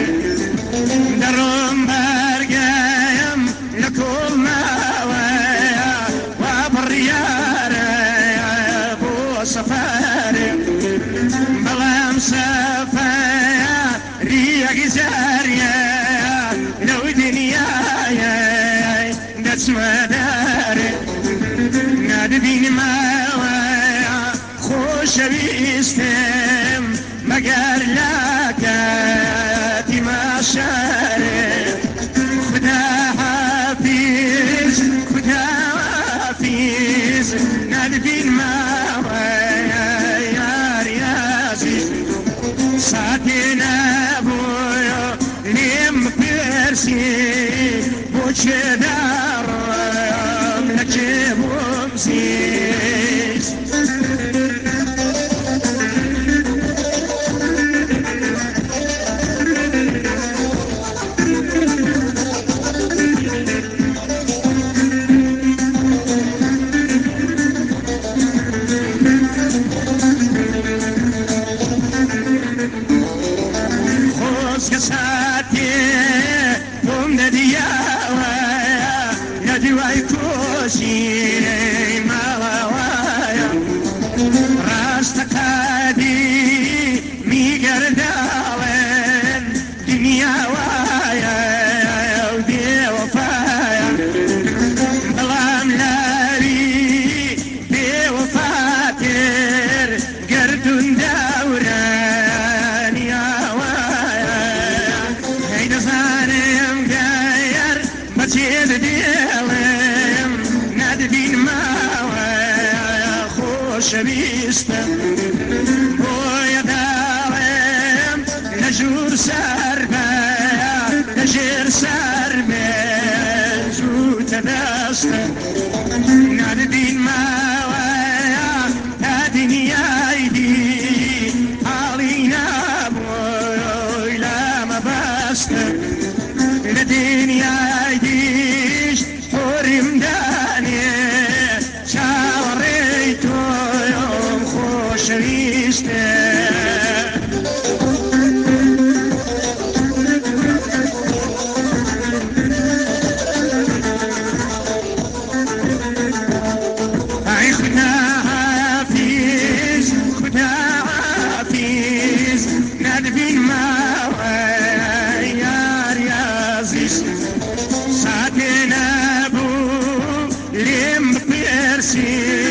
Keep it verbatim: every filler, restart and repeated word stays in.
درم برگم لکل نویا و بریار بو سفر بلام سفیا ریگ زریا لو دنیا دست مدار ندبین ماویا خوش بیستم مگر لکتی مشاره خدا حافظ خدا حافظ ندبین ماویا یار عزیز ساتی نبویا لیم پرسی بوچه دارم لکه بومزیز ساتی بوم ندیا ندوای کوشی ماوایا راست قدی میگردالن دنیا وایا و بیوفایا بلام لاری بیوفاتر گردون دوران یا بچه دلم ندبین ماویا خوش بیستم بوی دارم نجور سر بیا نجر سر بیا زود دستم ندبین ماویا تا دنیای دی حالی نبوی لام بستم لدنیای دیش حرم دانی شاوری تو یوم خوش ویسته ای خدا حافظ خدا حافظ ندبین ماوی یار عزیز ساتی نبو لیم پرسی